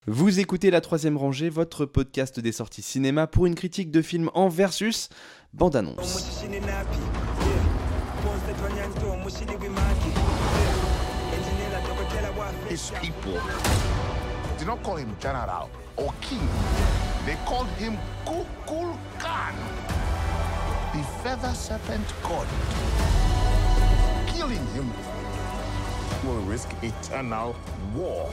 Vous écoutez La Troisième Rangée, votre podcast des sorties cinéma pour une critique de film en versus bande-annonce. His people did not call him general or king. They called him Kukulkan, the feather serpent god. Killing him will risk eternal war.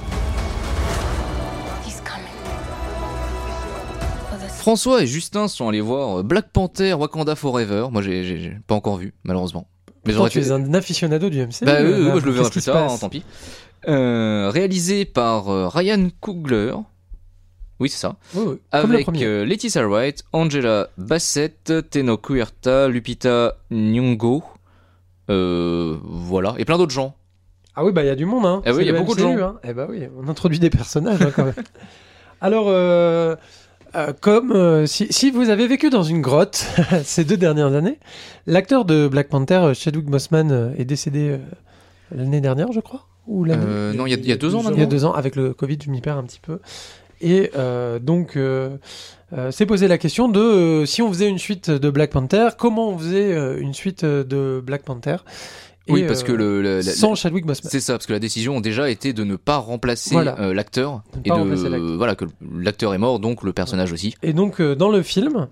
He's coming. François et Justin sont allés voir Black Panther Wakanda Forever. Moi, j'ai pas encore vu, malheureusement. Mais tu es un aficionado du MCU. Bah oui, je le verrai plus tard, tant pis. Réalisé par Ryan Coogler. Oui, c'est ça. Oui. Avec Laetitia Wright, Angela Bassett, Tenoch Huerta, Lupita Nyong'o. Voilà. Et plein d'autres gens. Ah oui, bah il y a du monde, hein. Ah oui, il y a beaucoup de gens. Hein. Eh bah oui, on introduit des personnages, hein, quand même. Alors, si vous avez vécu dans une grotte ces 2 dernières années, l'acteur de Black Panther, Chadwick Boseman, est décédé l'année dernière, je crois. Ou l'année... Non, il y a 2 ans. Il y a 2 ans, avec le Covid, je m'y perds un petit peu. Et s'est posé la question de si on faisait une suite de Black Panther, comment on faisait une suite de Black Panther. Oui, parce que sans Chadwick Boseman. C'est ça, parce que la décision a déjà été de ne pas remplacer l'acteur voilà, que l'acteur est mort, donc le personnage aussi. Et donc dans le film,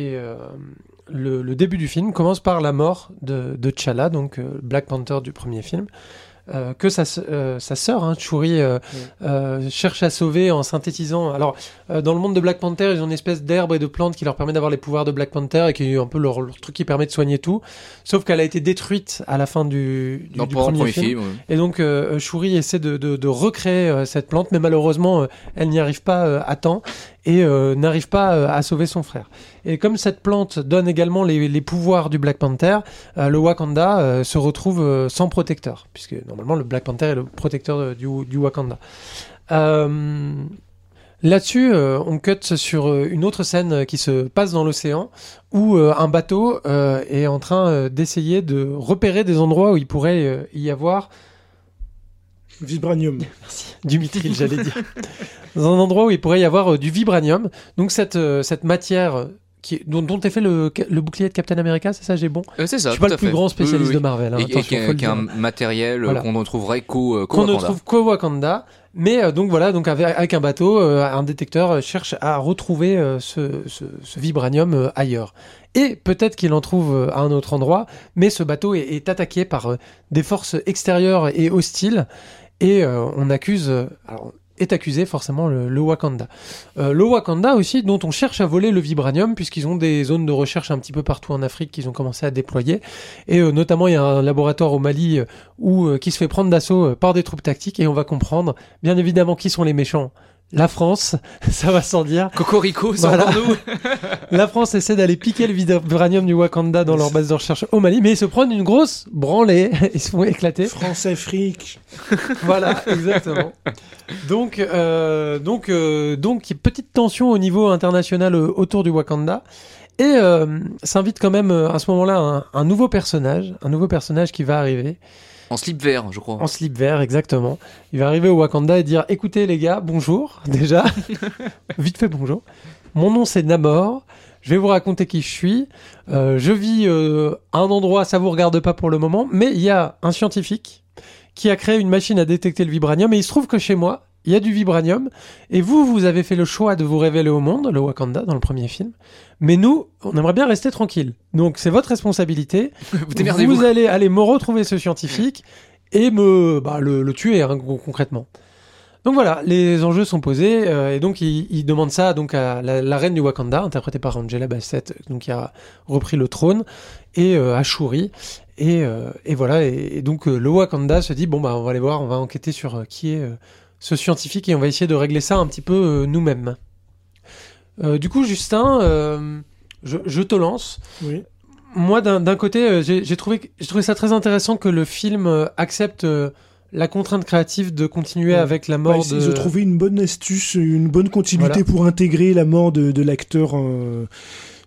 le début du film commence par la mort de T'Challa, donc Black Panther du premier film. Que sa sœur, hein, Shuri, cherche à sauver en synthétisant. Alors, dans le monde de Black Panther, ils ont une espèce d'herbe et de plantes qui leur permet d'avoir les pouvoirs de Black Panther et qui est un peu leur truc qui permet de soigner tout. Sauf qu'elle a été détruite à la fin du premier film. Et donc, Shuri essaie de recréer cette plante, mais malheureusement, elle n'y arrive pas à temps et n'arrive pas à sauver son frère. Et comme cette plante donne également les pouvoirs du Black Panther, le Wakanda se retrouve sans protecteur, puisque normalement le Black Panther est le protecteur du Wakanda. Là-dessus, on cut sur une autre scène qui se passe dans l'océan, où un bateau est en train d'essayer de repérer des endroits où il pourrait y avoir... Vibranium. Merci. Du mithril, j'allais dire. Dans un endroit où il pourrait y avoir du vibranium. Donc cette matière dont est fait le bouclier de Captain America, c'est ça, j'ai bon. C'est ça. Je suis pas le plus grand spécialiste de Marvel. Hein, et qui est un matériel qu'on ne trouverait qu'au qu'on ne trouve qu'au Wakanda. Mais donc avec un bateau, un détecteur cherche à retrouver ce vibranium ailleurs. Et peut-être qu'il en trouve à un autre endroit, mais ce bateau est attaqué par des forces extérieures et hostiles. Et est accusé forcément le Wakanda. Le Wakanda aussi, dont on cherche à voler le vibranium, puisqu'ils ont des zones de recherche un petit peu partout en Afrique qu'ils ont commencé à déployer. Et notamment, il y a un laboratoire au Mali qui se fait prendre d'assaut par des troupes tactiques, et on va comprendre, bien évidemment, qui sont les méchants. La France, ça va sans dire. Cocorico, sans nous. La France essaie d'aller piquer le vibranium du Wakanda dans leur base de recherche au Mali, mais ils se prennent une grosse branlée. Ils se font éclater. France-Afrique. Voilà, exactement. Donc, petite tension au niveau international autour du Wakanda. Et s'invite quand même à ce moment-là un nouveau personnage qui va arriver. En slip vert, je crois. En slip vert, exactement. Il va arriver au Wakanda et dire « Écoutez les gars, bonjour, déjà. Vite fait, bonjour. Mon nom c'est Namor. Je vais vous raconter qui je suis. Je vis à un endroit, ça vous regarde pas pour le moment, mais il y a un scientifique qui a créé une machine à détecter le vibranium et il se trouve que chez moi, il y a du vibranium et vous avez fait le choix de vous révéler au monde, le Wakanda, dans le premier film. Mais nous, on aimerait bien rester tranquille. Donc, c'est votre responsabilité. Vous allez aller me retrouver ce scientifique et le tuer, hein, concrètement. Donc voilà, les enjeux sont posés et donc il demande ça donc à la reine du Wakanda, interprétée par Angela Bassett, donc qui a repris le trône, et à Shuri. Et voilà, et donc le Wakanda se dit on va aller voir, on va enquêter sur qui est ce scientifique et on va essayer de régler ça un petit peu nous-mêmes. Du coup, Justin, je te lance. Oui. Moi, d'un côté, j'ai trouvé ça très intéressant que le film accepte la contrainte créative de continuer avec la mort de... Ils ont trouvé une bonne astuce, une bonne continuité pour intégrer la mort de l'acteur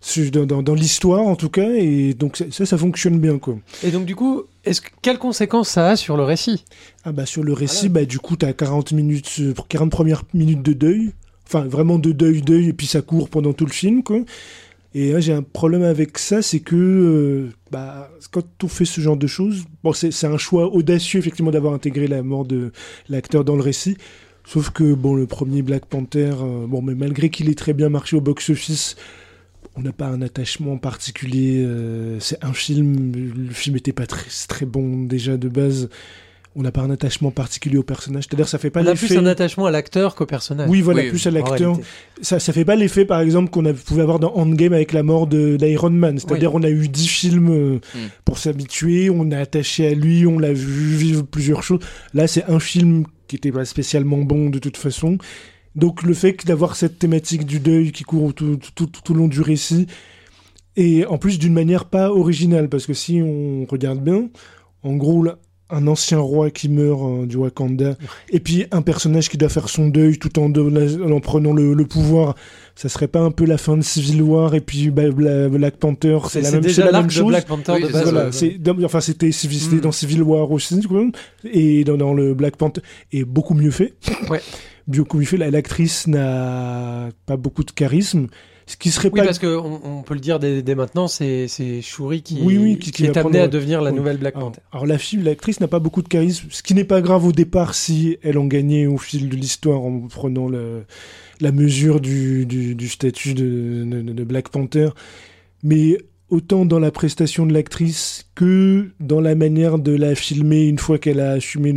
dans l'histoire en tout cas, et donc ça fonctionne bien, quoi. Et donc du coup, quelles conséquences ça a sur le récit ? Sur le récit, du coup t'as 40 premières minutes de deuil, enfin vraiment de deuil, et puis ça court pendant tout le film, quoi. Et j'ai un problème avec ça, c'est que quand on fait ce genre de choses, c'est un choix audacieux effectivement d'avoir intégré la mort de l'acteur dans le récit. Sauf que le premier Black Panther, mais malgré qu'il ait très bien marché au box-office, on n'a pas un attachement particulier. C'est un film, le film était pas très, très bon déjà de base. On n'a pas un attachement particulier au personnage. C'est-à-dire, ça fait pas l'effet. On a plus un attachement à l'acteur qu'au personnage. Oui, voilà, plus à l'acteur. Ça fait pas l'effet, par exemple, qu'on pouvait avoir dans Endgame avec la mort d'Iron Man. C'est-à-dire, on a eu 10 films pour s'habituer, on a attaché à lui, on l'a vu vivre plusieurs choses. Là, c'est un film qui était pas spécialement bon de toute façon. Donc, le fait d'avoir cette thématique du deuil qui court tout le long du récit, et en plus d'une manière pas originale, parce que si on regarde bien, en gros, là, un ancien roi qui meurt du Wakanda, et puis un personnage qui doit faire son deuil tout en prenant le pouvoir, ça serait pas un peu la fin de Civil War, et puis Black Panther, c'est la même chose. Black Panther de base. Voilà, c'était dans Civil War aussi, quoi, et dans le Black Panther, et beaucoup mieux fait. Ouais. Beaucoup mieux fait. L'actrice n'a pas beaucoup de charisme. Ce qui serait parce qu'on peut le dire dès maintenant, c'est Shuri qui est amenée à devenir la nouvelle Black Panther. Alors l'actrice n'a pas beaucoup de charisme, ce qui n'est pas grave au départ si elle en gagnait au fil de l'histoire en prenant la mesure du statut de Black Panther. Mais autant dans la prestation de l'actrice que dans la manière de la filmer une fois qu'elle a assumé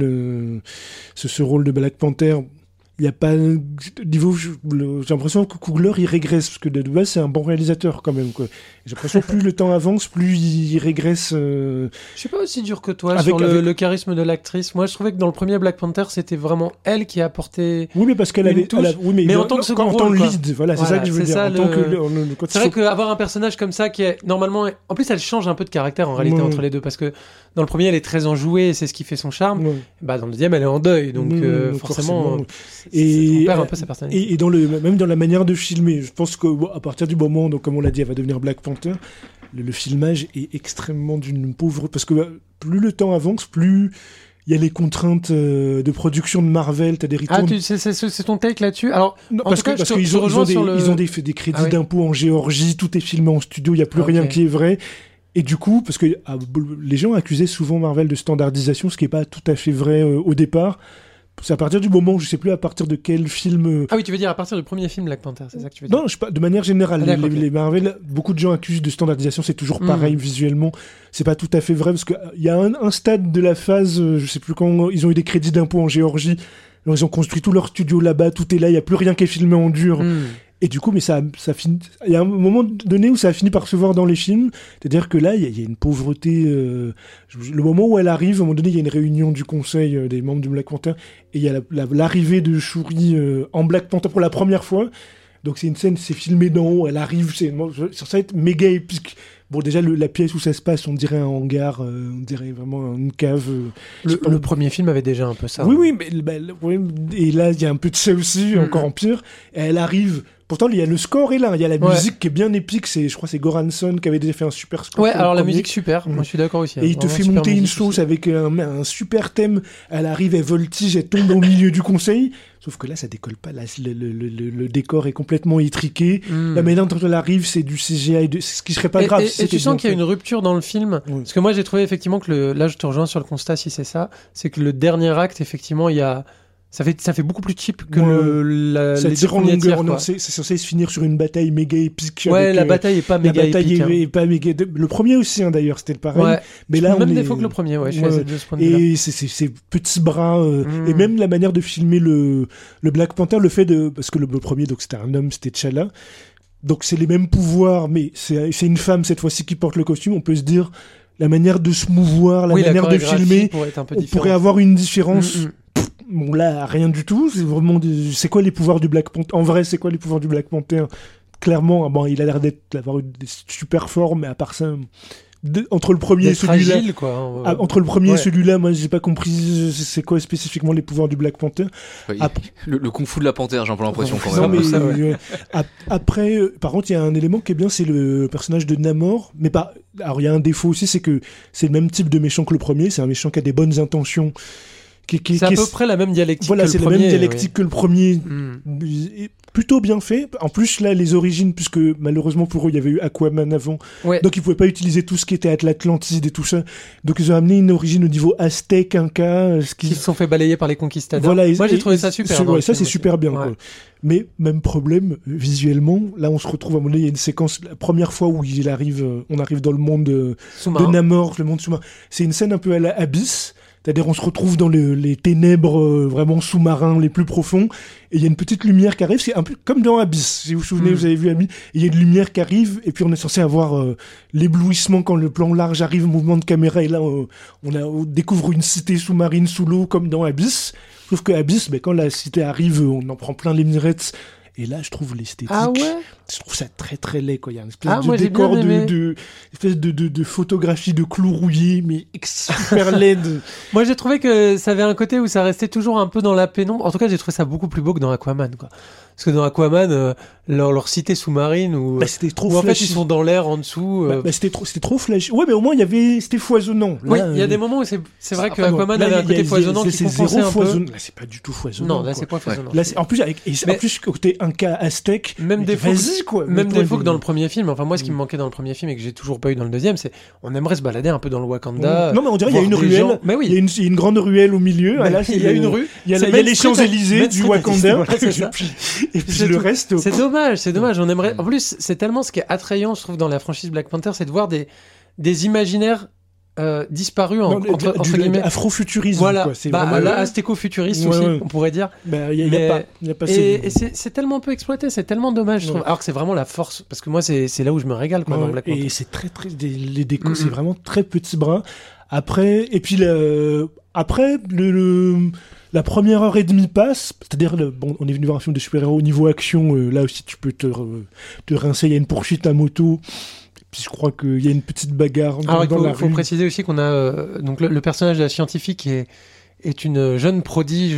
ce rôle de Black Panther. Il n'y a pas j'ai l'impression que Coogler il régresse, parce que de base c'est un bon réalisateur quand même, quoi. J'ai l'impression que plus le temps avance, plus il régresse. Je suis pas aussi dur que toi sur le charisme de l'actrice. Moi je trouvais que dans le premier Black Panther c'était vraiment elle qui apportait. Oui, mais parce qu'elle avait mais en tant que second rôle, lead, voilà, c'est ça que je veux dire. C'est vrai qu'avoir un personnage comme ça qui est normalement, en plus elle change un peu de caractère en réalité entre les deux, parce que dans le premier elle est très enjouée, c'est ce qui fait son charme. Dans le deuxième elle est en deuil, donc forcément. Et, on perd un peu sa personnalité. Et même dans la manière de filmer, je pense que à partir du moment, donc, comme on l'a dit, elle va devenir Black Panther, le filmage est extrêmement d'une pauvre... Parce que plus le temps avance, plus il y a les contraintes de production de Marvel, t'as des retours... c'est ton take là-dessus? Alors, parce qu'ils ont des crédits d'impôt en Géorgie, tout est filmé en studio, il n'y a plus rien qui est vrai. Et du coup, parce que les gens accusaient souvent Marvel de standardisation, ce qui n'est pas tout à fait vrai au départ. C'est à partir du moment, je sais plus à partir de quel film... Ah oui, tu veux dire à partir du premier film Black Panther, c'est ça que tu veux dire? Non, de manière générale, les Marvel, beaucoup de gens accusent de standardisation, c'est toujours pareil visuellement. C'est pas tout à fait vrai, parce qu'il y a un stade de la phase, je sais plus quand, ils ont eu des crédits d'impôt en Géorgie, alors ils ont construit tout leur studio là-bas, tout est là, il y a plus rien qui est filmé en dur. Et du coup, mais ça finit. Il y a un moment donné où ça a fini par se voir dans les films. C'est-à-dire que là, il y a une pauvreté. Le moment où elle arrive, à un moment donné, il y a une réunion du conseil des membres du Black Panther. Et il y a l'arrivée de Shuri en Black Panther pour la première fois. Donc c'est une scène, c'est filmé d'en haut. Elle arrive, ça va être méga épique. Bon, déjà, la pièce où ça se passe, on dirait un hangar, on dirait vraiment une cave. Le premier film avait déjà un peu ça. Oui, mais et là, il y a un peu de ça aussi, encore en pire. Et elle arrive. Pourtant, il y a le score est là, il y a la musique qui est bien épique. Je crois que c'est Goranson qui avait déjà fait un super score. Ouais, alors la musique super, moi je suis d'accord aussi. Et il te fait monter une sauce avec un super thème. Elle arrive, elle voltige, elle tombe au milieu du conseil. Sauf que là, ça décolle pas. Là, le décor est complètement étriqué. La manière dont elle arrive, c'est du CGI, ce qui serait pas grave. Et tu sens qu'il y a une rupture dans le film. Parce que moi, j'ai trouvé effectivement que là, je te rejoins sur le constat, si c'est ça, c'est que le dernier acte, effectivement, il y a... Ça fait beaucoup plus cheap que ça les tire deux en premiers tiers. longueur. C'est censé se finir sur une bataille méga épique. Ouais, la bataille est pas méga épique. Est pas méga... Le premier aussi, d'ailleurs, c'était pareil. Ouais. Mais là, même défaut que le premier, je suis assez de ce point de vue-là. Et ces petits bras, et même la manière de filmer le Black Panther, le fait de... Parce que le premier, donc c'était un homme, c'était T'Challa. Donc c'est les mêmes pouvoirs, mais c'est une femme cette fois-ci qui porte le costume. On peut se dire, la manière de se mouvoir, la manière de filmer, on pourrait avoir une différence... Bon, là, rien du tout. C'est vraiment c'est quoi les pouvoirs du Black Panther? En vrai, c'est quoi les pouvoirs du Black Panther? Clairement, il a l'air d'avoir des super formes, mais à part ça, entre le premier et celui-là, fragile, quoi. entre le premier et celui-là, moi j'ai pas compris c'est quoi spécifiquement les pouvoirs du Black Panther. Le kung-fu de la panthère, j'ai un peu l'impression quand non, même. mais, après, par contre, il y a un élément qui est bien, c'est le personnage de Namor. Mais alors il y a un défaut aussi, c'est que c'est le même type de méchant que le premier. C'est un méchant qui a des bonnes intentions. C'est à peu près la même dialectique voilà, que le premier. Voilà, c'est la même dialectique que le premier. Plutôt bien fait. En plus, là, les origines, puisque malheureusement pour eux, il y avait eu Aquaman avant. Ouais. Donc, ils pouvaient pas utiliser tout ce qui était l'Atlantide et tout ça. Donc, ils ont amené une origine au niveau aztèque, inca. Qui se sont fait balayer par les conquistadors. Voilà, moi, j'ai trouvé ça super. Ça, c'est super bien. Ouais. Quoi. Mais, même problème, visuellement, là, on se retrouve à un moment donné, il y a une séquence, la première fois où on arrive dans le monde de Namor, le monde sous-marin. C'est une scène un peu à la Abyss. C'est-à-dire, on se retrouve dans les ténèbres vraiment sous-marins les plus profonds, et il y a une petite lumière qui arrive, c'est un peu comme dans Abyss, si vous vous souvenez, vous avez vu Ami, il y a une lumière qui arrive, et puis on est censé avoir l'éblouissement quand le plan large arrive, mouvement de caméra, et là, on découvre une cité sous-marine sous l'eau, comme dans Abyss, sauf que Abyss, quand la cité arrive, on en prend plein les mirettes. Et là, je trouve l'esthétique. Ah ouais. Je trouve ça très très laid, quoi. Il y a une espèce de décor de photographie de clous rouillés, mais super laide. Moi, j'ai trouvé que ça avait un côté où ça restait toujours un peu dans la pénombre. En tout cas, j'ai trouvé ça beaucoup plus beau que dans Aquaman, quoi. Parce que dans Aquaman, leur cité sous-marine où c'était trop en fait ils sont dans l'air en dessous. C'était trop flash. Ouais, mais au moins c'était foisonnant. Oui, il y a des moments où c'est vrai que Aquaman avait un côté foisonnant qui compensait un peu. Là, c'est pas du tout foisonnant. Non, là c'est pas foisonnant. Là, en plus côté Inca aztèque. Même défaut que dans le premier film. Enfin moi, ce qui me manquait dans le premier film et que j'ai toujours pas eu dans le deuxième, c'est on aimerait se balader un peu dans le Wakanda. Non, mais on dirait il y a une ruelle. Mais oui, il y a une grande ruelle au milieu. Il y a une rue. Il y a les Champs-Élysées du Wakanda. Et puis le reste. C'est dommage. On aimerait. En plus, c'est tellement ce qui est attrayant, je trouve, dans la franchise Black Panther, c'est de voir des imaginaires disparus entre guillemets. Afrofuturisme. Voilà. Quoi. C'est aztéco-futuriste aussi, on pourrait dire. Il y a pas. Et c'est tellement peu exploité, c'est tellement dommage, je trouve. Alors que c'est vraiment la force, parce que moi, c'est là où je me régale, quoi, dans Black Panther. Et c'est très les décos, c'est vraiment très petits bras. Après, et puis la première heure et demie passe, c'est-à-dire, on est venu voir un film de super-héros au niveau action, là aussi tu peux te rincer, il y a une poursuite à moto, puis je crois qu'il y a une petite bagarre dans la rue. Il faut préciser aussi qu'on a, donc le personnage de la scientifique est une jeune prodige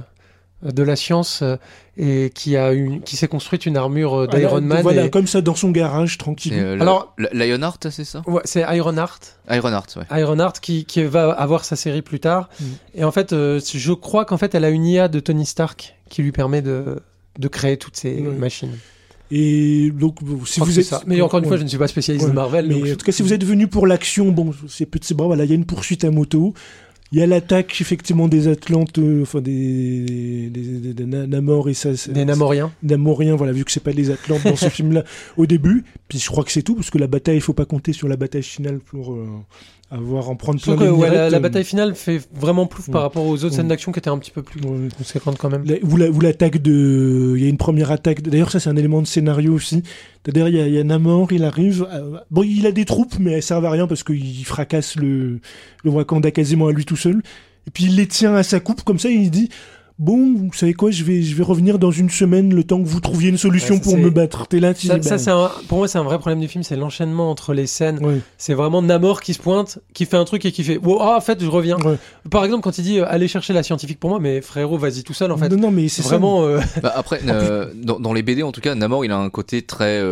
de la science et qui s'est construite une armure d'Iron Man. Voilà, comme ça dans son garage, tranquille. Alors, Lionheart, c'est ça ? Ouais, c'est Ironheart. Ironheart, ouais. Ironheart qui va avoir sa série plus tard. Et en fait, je crois qu'en fait, elle a une IA de Tony Stark qui lui permet de créer toutes ces machines. Et donc, si vous êtes ça. Mais encore une fois, je ne suis pas spécialiste de Marvel. Mais en tout cas, si vous êtes venu pour l'action, ces petits bras, voilà, il y a une poursuite à moto. Il y a l'attaque, effectivement, des Atlantes, enfin, des Namor et ça. Des Namoriens. Namoriens, voilà, vu que c'est pas des Atlantes dans ce film-là, au début. Puis je crois que c'est tout, parce que la bataille, il faut pas compter sur la bataille finale pour en prendre plein les mirettes. La bataille finale fait vraiment plouf par rapport aux autres scènes d'action qui étaient un petit peu plus conséquentes quand même. Ou l'attaque il y a une première attaque. D'ailleurs, ça, c'est un élément de scénario aussi. C'est-à-dire, il y a Namor, il arrive. Il a des troupes, mais elles servent à rien parce qu'il fracasse le Wakanda quasiment à lui tout seul. Et puis, il les tient à sa coupe, comme ça, et il dit bon, vous savez quoi, je vais revenir dans une semaine, le temps que vous trouviez une solution pour me battre. T'es là, pour moi, c'est un vrai problème du film, c'est l'enchaînement entre les scènes. Ouais. C'est vraiment Namor qui se pointe, qui fait un truc et qui fait en fait, je reviens. Ouais. Par exemple, quand il dit allez chercher la scientifique pour moi, mais frérot, vas-y tout seul en fait. Non, mais c'est vraiment. Après, dans les BD, en tout cas, Namor, il a un côté très.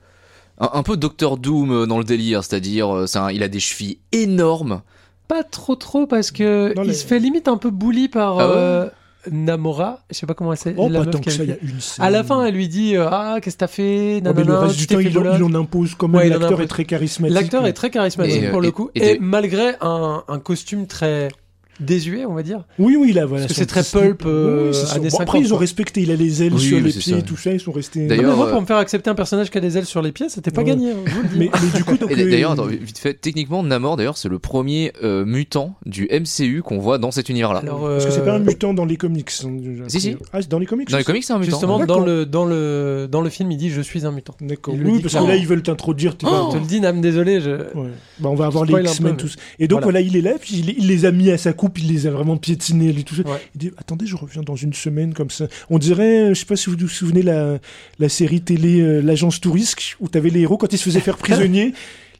Un peu Doctor Doom dans le délire, c'est-à-dire, il a des chevilles énormes. Pas trop, parce que il se fait limite un peu bully par. Namora, je sais pas comment c'est. La meuf que ça, y a une scène. À la fin, elle lui dit qu'est-ce que t'as fait mais le reste du temps, il en impose quand même. L'acteur est très charismatique. L'acteur est très charismatique pour le coup. Et malgré un costume très désuet, on va dire. Oui, là, voilà. Parce que c'est très pulp. Années 50, après, ils ont respecté. Il a les ailes sur les pieds, tout ça. Ils sont restés. D'ailleurs, moi, pour me faire accepter un personnage qui a des ailes sur les pieds, c'était pas gagné. Mais du coup, d'ailleurs, vite fait, techniquement, Namor, d'ailleurs, c'est le premier mutant du MCU qu'on voit dans cet univers-là. Parce que c'est pas un mutant dans les comics. Si. Ah, dans les comics. Dans les comics, c'est un mutant. Justement, dans le film, il dit je suis un mutant. D'accord. Oui, parce que là, ils veulent t'introduire. Je te le dis, Nam, désolé. On va avoir les X-Men tous. Et donc voilà, il est là, puis il les a mis à sa coupe, il les a vraiment piétiné lui tout ça. Ouais. Il dit attendez, je reviens dans une semaine comme ça. On dirait, je sais pas si vous vous souvenez la série télé L'Agence Tourisque où t'avais les héros quand ils se faisaient faire prisonniers.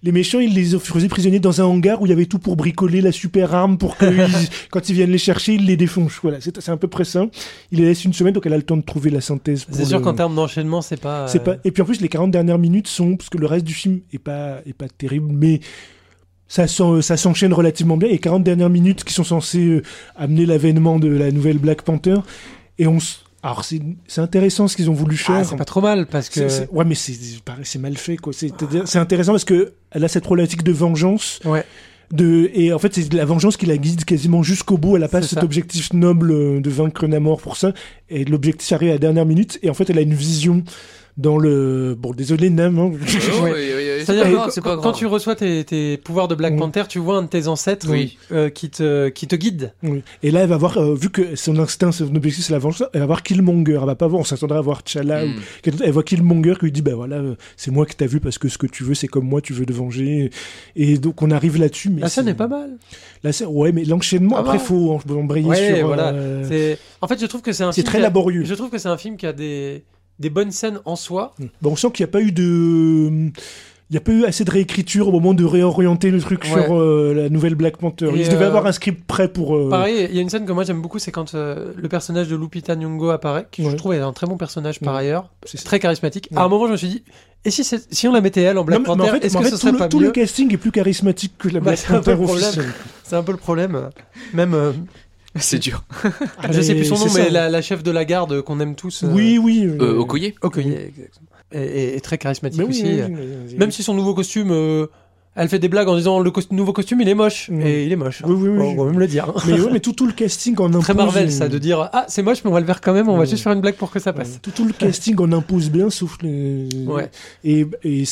les méchants, ils les faisaient prisonniers dans un hangar où il y avait tout pour bricoler la super arme pour que quand ils viennent les chercher, ils les défoncent. Voilà, c'est à peu près ça. Il les laisse une semaine, donc elle a le temps de trouver la synthèse. C'est sûr qu'en termes d'enchaînement, c'est pas... Et puis en plus, les 40 dernières minutes sont... Parce que le reste du film est pas terrible, mais... Ça s'enchaîne relativement bien. Et 40 dernières minutes qui sont censées amener l'avènement de la nouvelle Black Panther. Et alors c'est intéressant ce qu'ils ont voulu faire. C'est pas trop mal parce que... Ouais, mais c'est mal fait, quoi. C'est intéressant parce que elle a cette problématique de vengeance. Ouais. Et en fait, c'est la vengeance qui la guide quasiment jusqu'au bout. Elle a pas cet objectif noble de vaincre Namor pour ça. Et l'objectif arrive à la dernière minute. Et en fait, elle a une vision dans le... Bon, désolé, Nam. Hein. C'est-à-dire que quand tu reçois tes pouvoirs de Black Panther, tu vois un de tes ancêtres qui te guide. Oui. Et là, elle va voir, vu que son instinct, son objectif, c'est la vengeance, elle va voir Killmonger. Elle va pas voir, on s'attendrait à voir T'Challa. Elle voit Killmonger qui lui dit, voilà, c'est moi que t'as vu parce que ce que tu veux, c'est comme moi, tu veux te venger. Et donc, on arrive là-dessus. Mais la scène est pas mal. Ouais, mais l'enchaînement, après, faut embrayer sur... Voilà. En fait, je trouve que c'est un film... C'est très laborieux. Je trouve que c'est un film qui a des bonnes scènes en soi. Bon, on sent qu'il n'y a pas eu il n'y a pas eu assez de réécriture au moment de réorienter le truc sur la nouvelle Black Panther. Il devait avoir un script prêt pour... Pareil, il y a une scène que moi j'aime beaucoup, c'est quand le personnage de Lupita Nyong'o apparaît, qui je trouve est un très bon personnage par ailleurs, c'est très charismatique. À un moment je me suis dit, et si on la mettait elle en Black Panther, est-ce que ce serait pas mieux ? Tout le casting est plus charismatique que la Black Panther officielle. C'est un peu le problème. Même... C'est dur. Je sais plus son nom, mais la chef de la garde qu'on aime tous. Oui. Okoye, exactement. Et très charismatique aussi. Même si son nouveau costume, elle fait des blagues en disant le nouveau costume il est moche. Et il est moche. Oui. On va même le dire. Mais tout le casting en impose. Très Marvel ça, de dire c'est moche mais on va le faire quand même, on va juste faire une blague pour que ça passe. Tout le casting en impose bien, sauf les... Et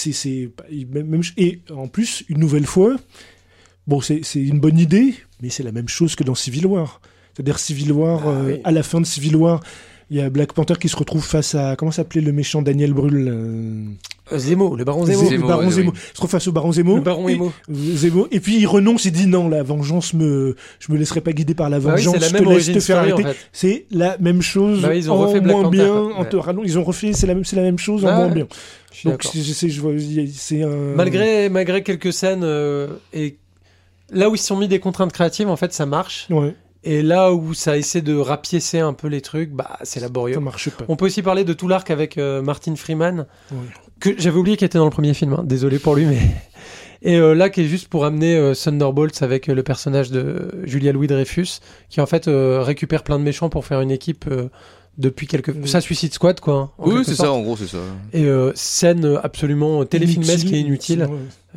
en plus, une nouvelle fois, bon, c'est une bonne idée, mais c'est la même chose que dans Civil War. C'est-à-dire Civil War, à la fin de Civil War, il y a Black Panther qui se retrouve face à... Comment s'appelait le méchant Daniel Brühl Zemo, le baron Zemo. Le baron Zemo. Il se retrouve face au baron Zemo. Le baron Zemo. Et puis il renonce, il dit non, la vengeance je me laisserai pas guider par la vengeance. C'est la même origine story, en fait. C'est la même chose ils ont refait moins Black bien. Ils ont refait, c'est la même chose en moins bien. Donc c'est un... Malgré quelques scènes et là où ils se sont mis des contraintes créatives, en fait, ça marche. Ouais. Et là où ça essaie de rapiécer un peu les trucs, c'est laborieux. Ça marche pas. On peut aussi parler de tout l'arc avec Martin Freeman, que j'avais oublié qu'il était dans le premier film. Désolé pour lui, mais... Et là, qui est juste pour amener Thunderbolts avec le personnage de Julia Louis-Dreyfus, qui en fait récupère plein de méchants pour faire une équipe... depuis ça Suicide Squad quoi. Oui, c'est ça, en gros, c'est ça. Et scène absolument téléfilmesque et inutile.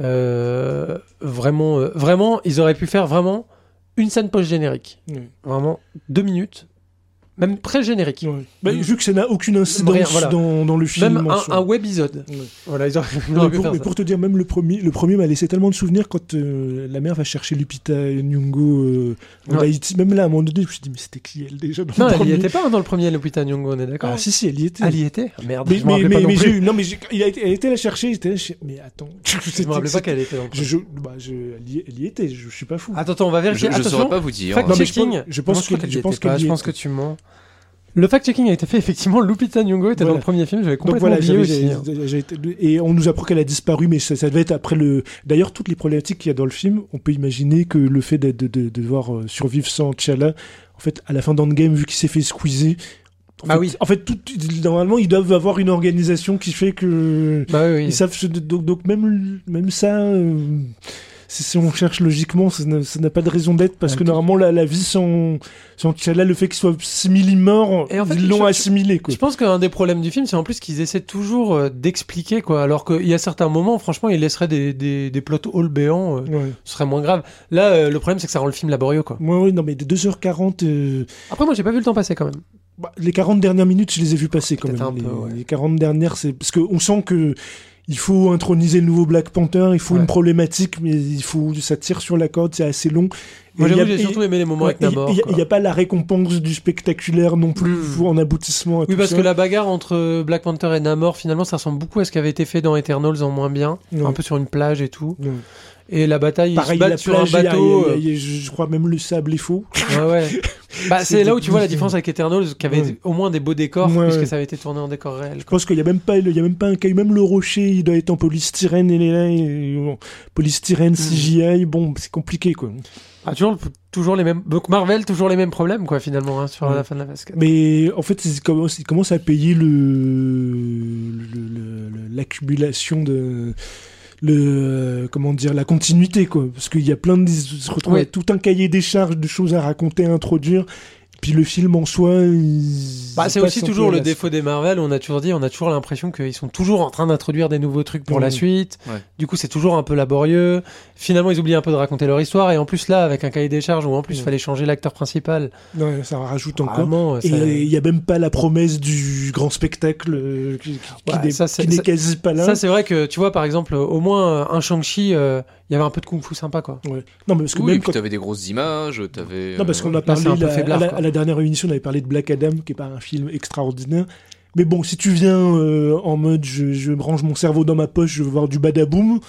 Vraiment, ils auraient pu faire vraiment une scène post-générique. Vraiment 2 minutes. Même pré-générique. Vu que ça n'a aucune incidence dans le film. Même un webisode. Voilà, ils auraient pour te dire, même le premier m'a laissé tellement de souvenirs quand la mère va chercher Lupita Nyong'o en Haïti. Même là, à un moment donné, je me suis dit, mais c'était qui elle déjà dans Non, le elle premier. y était pas dans le premier, Lupita Nyong'o, on est d'accord. Ah, si, elle y était. Elle y était. Merde, mais, je me rappelais pas non plus. Elle était la chercher, mais attends. Je me rappelais pas qu'elle était dans le premier. Elle y était, je suis pas fou. Attends, on va vérifier. Je saurais pas vous dire. Fact-checking. Je pense que tu mens. Le fact-checking a été fait, effectivement. Lupita Nyong'o était dans le premier film, j'avais complètement oublié aussi. Et on nous apprend qu'elle a disparu, mais ça devait être après le... D'ailleurs, toutes les problématiques qu'il y a dans le film, on peut imaginer que le fait de devoir survivre sans T'Challa, en fait, à la fin d'Endgame, vu qu'il s'est fait squeezer... En fait, normalement, ils doivent avoir une organisation qui fait que... Ils savent... Donc même ça... Si on cherche logiquement, ça n'a pas de raison d'être, parce que normalement la vie sans T'Challa, le fait qu'il soit simili-mort, en fait, ils l'ont assimilé, quoi. Je pense qu'un des problèmes du film, c'est en plus qu'ils essaient toujours d'expliquer, quoi, alors qu'il y a certains moments, franchement, ils laisseraient des plot holes béants, ce serait moins grave. Là, le problème, c'est que ça rend le film laborieux, quoi. Oui, non, mais des 2h40... Après, moi, j'ai pas vu le temps passer, quand même. Les 40 dernières minutes, je les ai vues passer, quand même. Les 40 dernières, c'est... Parce qu'on sent que... Il faut introniser le nouveau Black Panther, il faut une problématique, mais ça tire sur la corde, c'est assez long. Moi, j'avoue, j'ai surtout aimé les moments avec Namor. Il n'y a pas la récompense du spectaculaire non plus en aboutissement. Oui, parce que la bagarre entre Black Panther et Namor, finalement, ça ressemble beaucoup à ce qui avait été fait dans Eternals en moins bien, un peu sur une plage et tout. Et la bataille, ils se battent sur un bateau. Je crois même le sable est faux. C'est là où tu vois la différence avec Eternals, qui avait au moins des beaux décors, puisque ça avait été tourné en décor réel. Je pense qu'il n'y a même pas un caillou, même le rocher, il doit être en polystyrène, polystyrène, CGI, bon, c'est compliqué, quoi. Ah, toujours les mêmes. Donc Marvel, toujours les mêmes problèmes, quoi, finalement, hein, sur la fin de la phase 4. Mais en fait, il commence à payer l'accumulation de la continuité, quoi, parce qu'il y a plein de se retrouve avec tout un cahier des charges de choses à raconter, à introduire. Puis le film en soi, c'est aussi toujours le défaut des Marvel. On a toujours l'impression qu'ils sont toujours en train d'introduire des nouveaux trucs pour la suite. Ouais. Du coup, c'est toujours un peu laborieux. Finalement, ils oublient un peu de raconter leur histoire. Et en plus, là, avec un cahier des charges où en plus, il fallait changer l'acteur principal. Ouais, ça rajoute encore. Et il n'y a même pas la promesse du grand spectacle qui n'est quasi pas là. Ça, c'est vrai que, tu vois, par exemple, au moins un Shang-Chi, il y avait un peu de kung-fu sympa, quoi. Ouais. Non, mais parce que même puis t'avais des grosses images, Non, parce qu'on a parlé à la dernière émission, on avait parlé de Black Adam, qui est pas un film extraordinaire. Mais bon, si tu viens en mode je range mon cerveau dans ma poche, je veux voir du badaboum.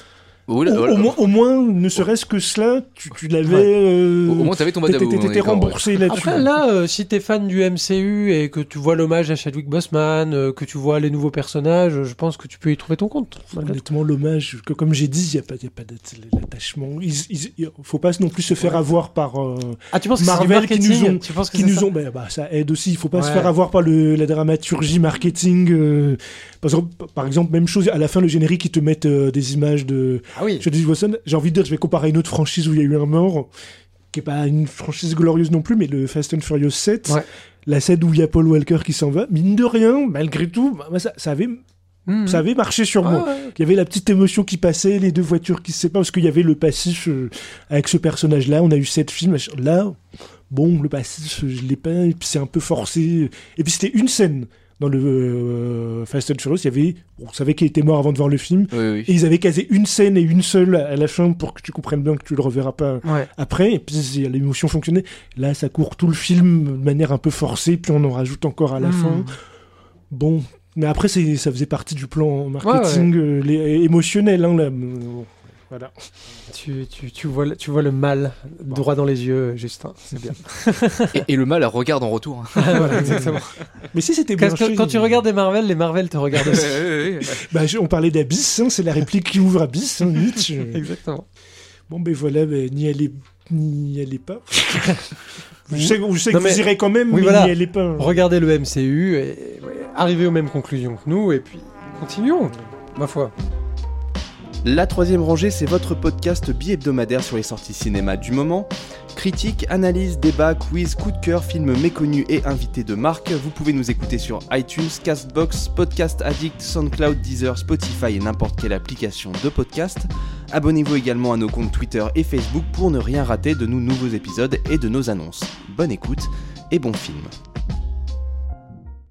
Au moins, ne serait-ce que cela, tu l'avais. Au moins, t'avais ton badaboum. T'étais remboursé là-dessus. Après, là, si t'es fan du MCU et que tu vois l'hommage à Chadwick Boseman, que tu vois les nouveaux personnages, je pense que tu peux y trouver ton compte. Honnêtement, l'hommage, comme j'ai dit, il n'y a pas d'attachement. Il faut pas non plus se faire avoir par tu penses que Marvel qui nous ont. Ça aide aussi. Il faut pas se faire avoir par la dramaturgie marketing. Par exemple, même chose, à la fin, le générique, ils te mettent des images de. Ah oui. J'ai envie de dire, je vais comparer une autre franchise où il y a eu un mort, qui est pas une franchise glorieuse non plus, mais le Fast and Furious 7, la scène où il y a Paul Walker qui s'en va, mine de rien, malgré tout, ça avait marché sur moi. Ouais. Il y avait la petite émotion qui passait, les deux voitures qui se séparent, parce qu'il y avait le passif avec ce personnage-là. On a eu 7 films. Là, bon, le passif, je l'ai pas, et puis c'est un peu forcé. Et puis c'était une scène. Dans le Fast and Furious, on savait qu'il était mort avant de voir le film, et ils avaient casé une scène et une seule à la fin pour que tu comprennes bien que tu le reverras pas après, et puis l'émotion fonctionnait. Là, ça court tout le film de manière un peu forcée, puis on en rajoute encore à la fin. Bon, mais après, ça faisait partie du plan marketing émotionnel, hein, là. Voilà. Tu vois le mal droit dans les yeux, Justin. C'est bien. et le mal regarde en retour. Voilà, exactement. Mais si c'était bien quand tu regardes les Marvel te regardent aussi. On parlait d'Abyss, hein, c'est la réplique qui ouvre Abyss, hein, Nietzsche. Exactement. Bon, voilà, n'y allez pas. Je sais que vous irez quand même, mais n'y allez pas. Regardez le MCU et arrivez aux mêmes conclusions que nous, et puis continuons, ma foi. La troisième rangée, c'est votre podcast bi-hebdomadaire sur les sorties cinéma du moment. Critiques, analyses, débats, quiz, coup de cœur, films méconnus et invités de marque. Vous pouvez nous écouter sur iTunes, Castbox, Podcast Addict, SoundCloud, Deezer, Spotify et n'importe quelle application de podcast. Abonnez-vous également à nos comptes Twitter et Facebook pour ne rien rater de nos nouveaux épisodes et de nos annonces. Bonne écoute et bon film.